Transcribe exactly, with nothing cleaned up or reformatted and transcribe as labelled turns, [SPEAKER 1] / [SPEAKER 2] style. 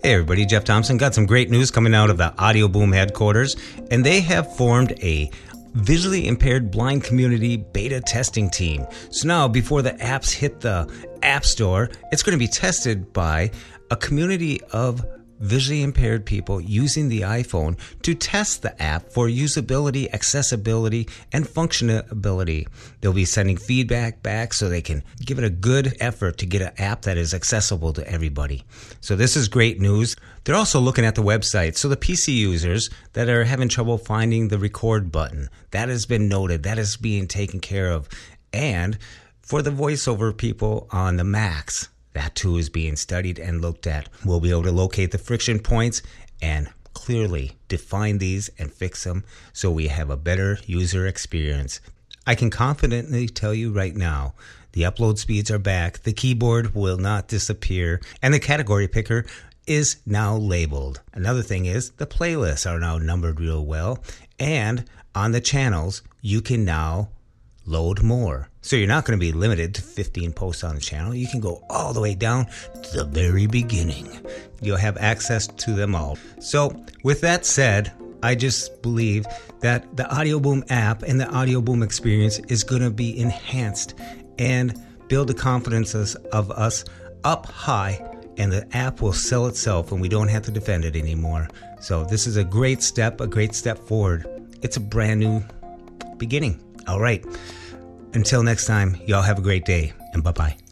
[SPEAKER 1] Hey everybody, Jeff Thompson. Got some great news coming out of the Audio Boom headquarters, and they have formed a visually impaired blind community beta testing team. So now, before the apps hit the App Store, it's going to be tested by a community of visually impaired people using the iPhone to test the app for usability, accessibility, and functionality. They'll be sending feedback back so they can give it a good effort to get an app that is accessible to everybody. So this is great news. They're also looking at the website. So the P C users that are having trouble finding the record button, that has been noted. That is being taken care of. And for the voiceover people on the Macs, that too is being studied and looked at. We'll be able to locate the friction points and clearly define these and fix them so we have a better user experience. I can confidently tell you right now, the upload speeds are back, the keyboard will not disappear, and the category picker is now labeled. Another thing is the playlists are now numbered real well, and on the channels, you can now load more. So you're not going to be limited to fifteen posts on the channel. You can go all the way down to the very beginning. You'll have access to them all. So with that said, I just believe that the Audio Boom app and the Audio Boom experience is going to be enhanced and build the confidence of us up high, and the app will sell itself and we don't have to defend it anymore. So this is a great step, a great step forward. It's a brand new beginning. All right. Until next time, y'all have a great day, and bye-bye.